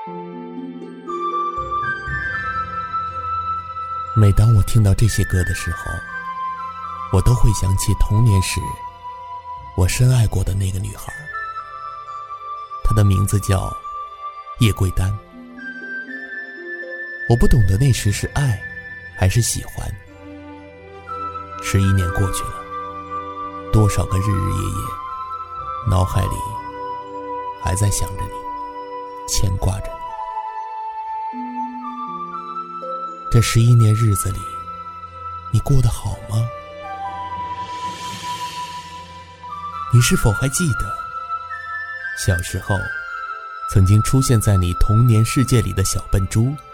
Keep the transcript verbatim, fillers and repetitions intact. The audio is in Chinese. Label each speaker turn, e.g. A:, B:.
A: 每当我听到这些歌的时候，我都会想起童年时我深爱过的那个女孩，她的名字叫叶桂丹。我不懂得那时是爱还是喜欢。十一年过去了，多少个日日夜夜，脑海里还在想着你，牵挂着你。这十一年日子里，你过得好吗？你是否还记得小时候曾经出现在你童年世界里的小笨猪？